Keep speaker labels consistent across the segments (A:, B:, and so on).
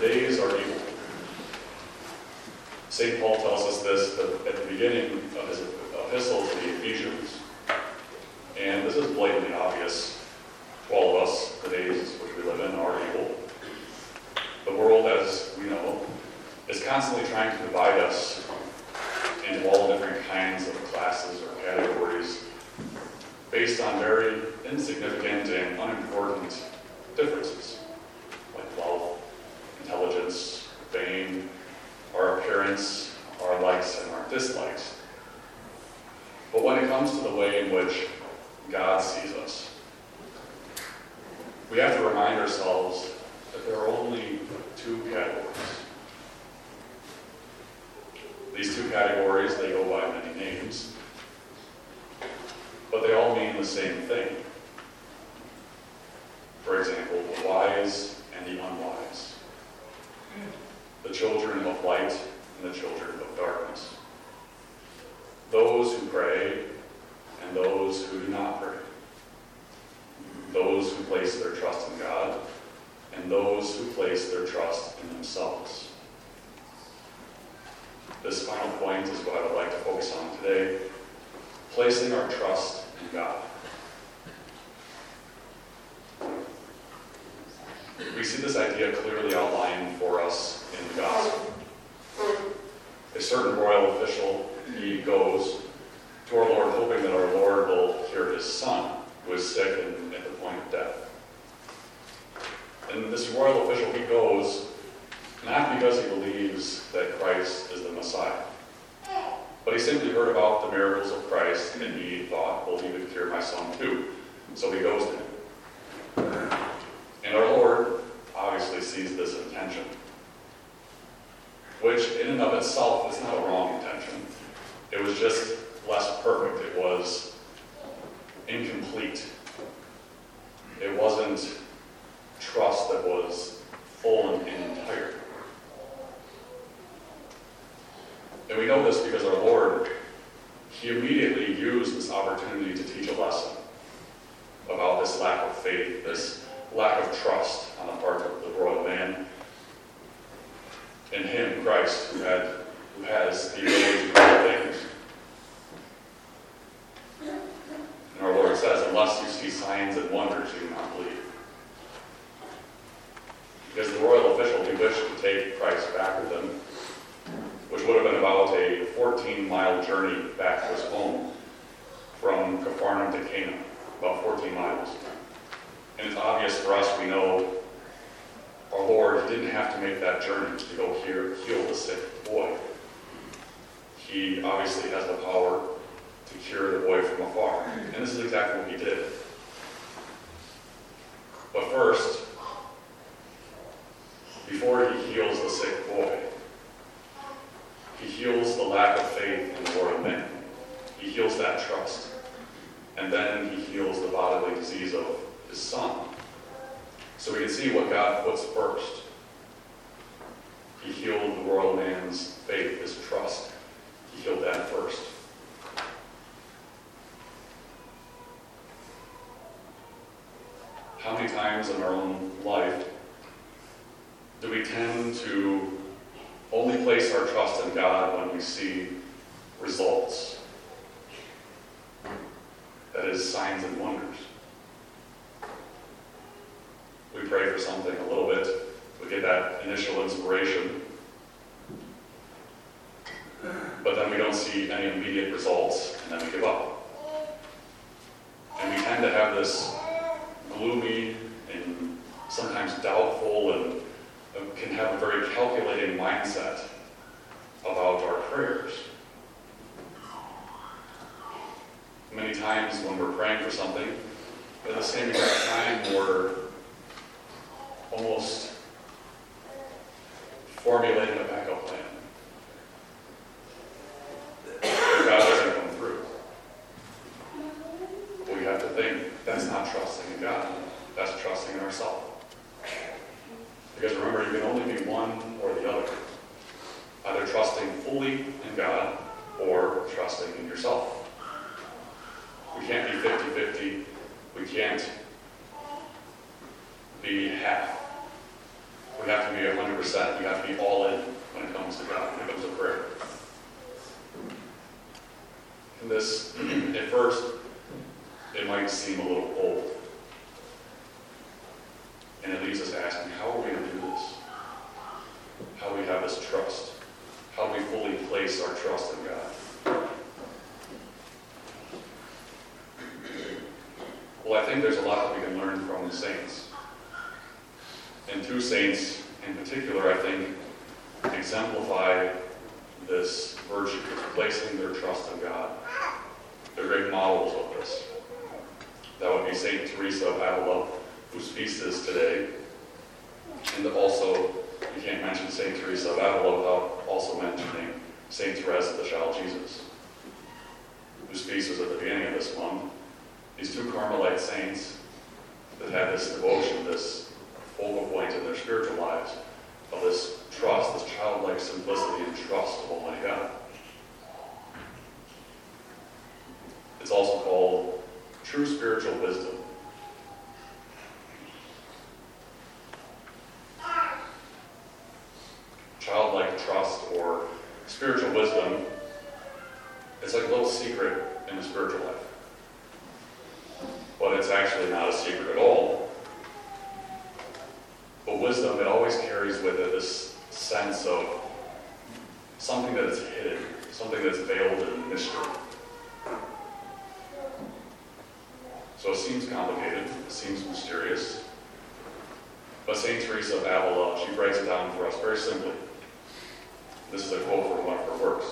A: days are evil. St. Paul tells us this at the beginning of his epistle to the Ephesians. And this is blatantly obvious to all of us. The days which we live in are evil. The world, as we know, is constantly trying to divide us into all different kinds of classes or categories based on very insignificant and unimportant differences, like wealth, intelligence, fame, our appearance, our likes and our dislikes. But when it comes to the way in which God sees us, we have to remind ourselves that there are only two categories. These two categories, they go by many names, but they all mean the same thing. For example, the wise and the unwise, the children of light and the children of darkness, those who pray and those who do not pray, those who place their trust in God and those who place their trust in themselves. This final point is what I would like to focus on today, placing our trust in God. We see this idea clearly outlined for us in the gospel. A certain royal official, he goes to our Lord hoping that our Lord will cure his son, who is sick and at the point of death. And this royal official, he goes not because he believes that Christ is the Messiah, but he simply heard about the miracles of Christ and he thought, well, he would cure my son too. So he goes to him. And our Lord obviously sees this intention, which in and of itself is not a wrong intention. It was just less perfect. It was incomplete. It wasn't trust that was full and entire. And we know this because our Lord, he immediately used this opportunity to teach a lesson about this lack of faith, this lack of trust on the part of the royal man in him, Christ, who has the ability to do all things. And our Lord says, unless you see signs and wonders, you do not believe. Because the royal official, he wished to take Christ back with him, which would have been about a 14-mile journey back to his home from Capharnaum to Cana, about 14 miles. And it's obvious for us, we know our Lord didn't have to make that journey to go heal the sick boy. He obviously has the power to cure the boy from afar. And this is exactly what he did. But first, before he heals the sick boy, he heals the lack of faith in the royal man. He heals that trust. And then he heals the bodily disease of his son. So we can see what God puts first. He healed the royal man's faith, his trust. He healed that first. How many times in our own life do we tend to only place our trust in God when we see results? That is, signs and wonders. We pray for something a little bit, we get that initial inspiration, but then we don't see any immediate results, and then we give up. And we tend to have this gloomy and sometimes doubtful and can have a very calculating mindset about our prayers. Many times when we're praying for something, at the same exact time we're almost formulating a backup plan. If God doesn't come through, we have to think that's not trusting in God, that's trusting in ourselves. Because remember, you can only be one or the other. Either trusting fully in God or trusting in yourself. We can't be 50-50. We can't be half. We have to be 100%. We have to be all in when it comes to God, when it comes to prayer. And this, at first, it might seem a little old. And it leaves us asking, how are we going to do this? How do we have this trust? How do we fully place our trust in God? Well, I think there's a lot that we can learn from the saints. And two saints in particular, I think, exemplify this virtue of placing their trust in God. They're great models of this. That would be St. Teresa of Avila, whose feast is today. And also, you can't mention St. Teresa of Avila without also mentioning St. Therese of the Child Jesus, whose feast was at the beginning of this month. These two Carmelite saints that had this devotion, this focal point in their spiritual lives, of this trust, this childlike simplicity and trust of Almighty God. It's also called true spiritual wisdom. Childlike trust or spiritual wisdom, it's like a little secret in the spiritual life. But it's actually not a secret at all. But wisdom, it always carries with it this sense of something that is hidden, something that's veiled in mystery. So it seems complicated, it seems mysterious. But St. Teresa of Avila, she breaks it down for us very simply. This is a quote from one of her works.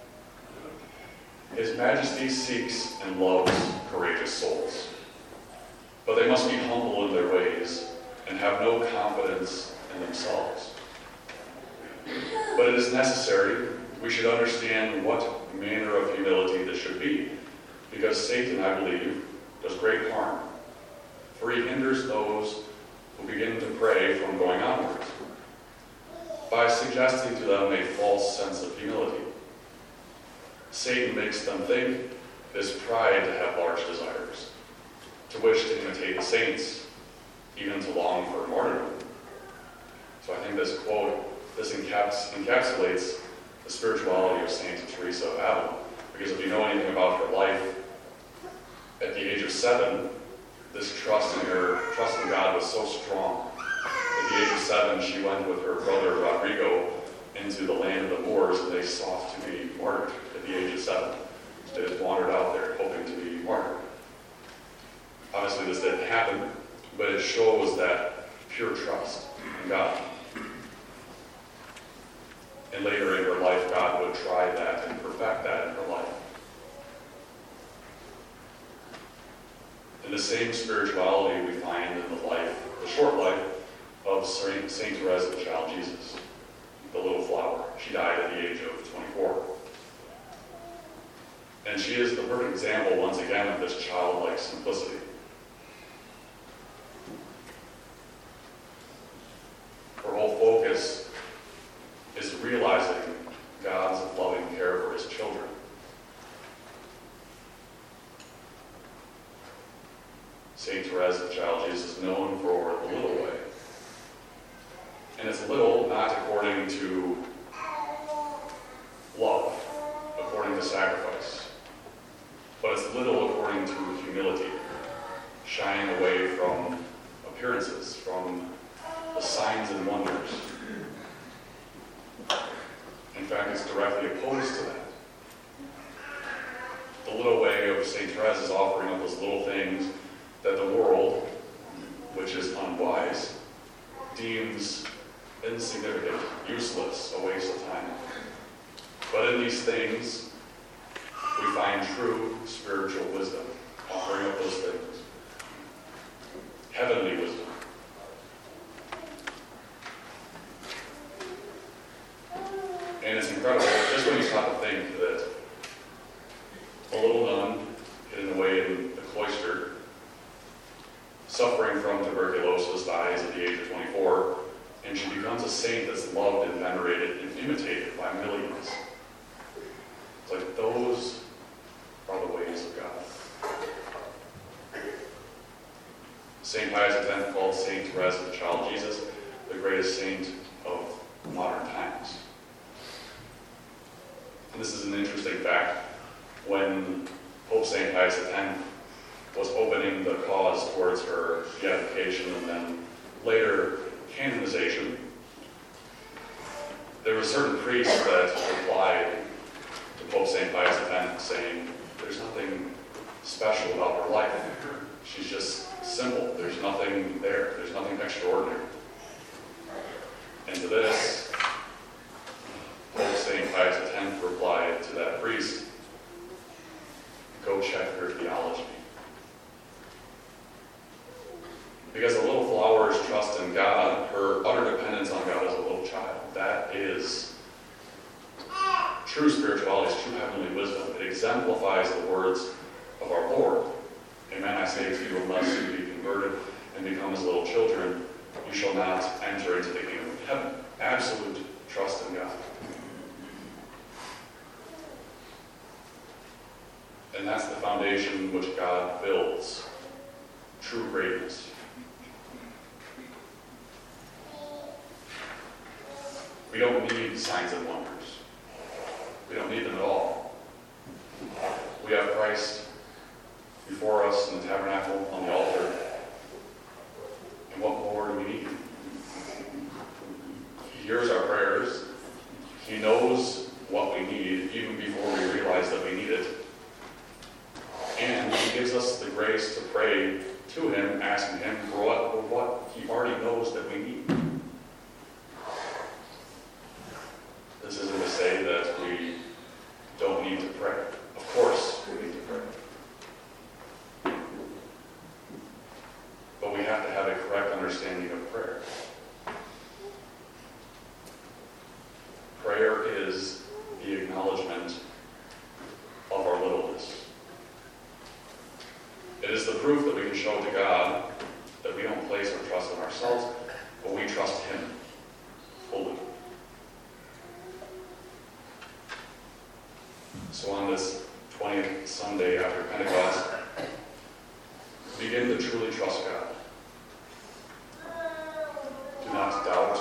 A: His Majesty seeks and loves courageous souls, but they must be humble in their ways and have no confidence in themselves. But it is necessary we should understand what manner of humility this should be, because Satan, I believe, does great harm, for he hinders those who begin to pray from going onwards by suggesting to them a false sense of humility. Satan makes them think it is pride to have large desires, to wish to imitate the saints, even to long for martyrdom. So I think this quote, this encapsulates the spirituality of St. Teresa of Avila, because if you know anything about her life, at the age of 7, this trust in God was so strong. At the age of 7, she went with her brother Rodrigo into the land of the Moors, and they sought to be martyred at the age of 7. So they just wandered out there hoping to be martyred. Obviously this didn't happen, but it shows that pure trust in God. And later in her life, God would try that and perfect that in her life. And the same spirituality we find in the short life of St. Therese of the Child Jesus, the little flower. She died at the age of 24. And she is the perfect example, once again, of this childlike simplicity. Her whole focus is realizing God's loving care for his children. St. Therese of the Child Jesus is known for the little way. And it's little not according to love, according to sacrifice, but it's little according to humility, shying away from appearances, from the signs and wonders. In fact, it's directly opposed to that. The little way of St. Therese is offering up those little things that the world, which is unwise, deems insignificant, useless, a waste of time. But in these things, we find true spiritual wisdom, offering up those things. Heavenly wisdom. And it's incredible, just when you stop to think that a little nun hidden away in the cloister, suffering from tuberculosis, dies at the age of 24, and she becomes a saint that's loved and venerated and imitated by millions. It's like those are the ways of God. St. Pius X called St. Therese of the Child Jesus the greatest saint of modern times. And this is an interesting fact. When Pope St. Pius X was opening the cause towards her beatification and then later canonization, there were certain priests that replied to Pope St. Pius X saying, there's nothing special about her life. She's just simple. There's nothing there. There's nothing extraordinary. And to this, Pope St. Pius X replied to that priest, go check her theology. Because a little flower's trust in God, her utter dependence on God as a little child, that is true spirituality, is true heavenly wisdom. It exemplifies the words of our Lord. Amen, I say to you, unless you be converted and become as little children, you shall not enter into the kingdom of heaven. Absolute trust in God. And that's the foundation which God builds. True greatness. We don't need signs and wonders. We don't need them at all. We have Christ before us in the tabernacle, on the altar. And what more do we need? He hears our prayers. He knows what we need even before we realize that we need it. And he gives us the grace to pray to him, asking him for what he already knows that we need. This isn't to say that we don't need to pray. Of course we need to pray. But we have to have a correct understanding of prayer. Prayer is the acknowledgement of our littleness. It is the proof that we can show to God that we don't place our trust in ourselves, but we trust him fully. So on this 20th Sunday after Pentecost, begin to truly trust God. Do not doubt.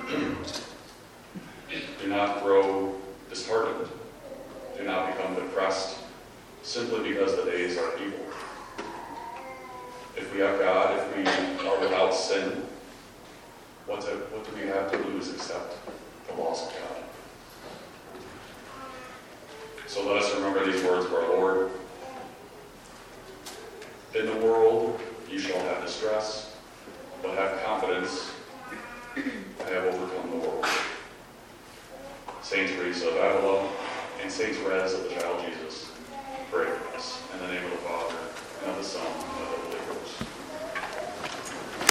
A: Do not grow disheartened. Do not become depressed simply because the days are evil. If we have God, if we are without sin, what do we have to lose except the loss of God? So let us remember these words of our Lord. In the world you shall have distress, but have confidence, I have overcome the world. Saint Teresa of Avila and Saint Therese of the Child Jesus.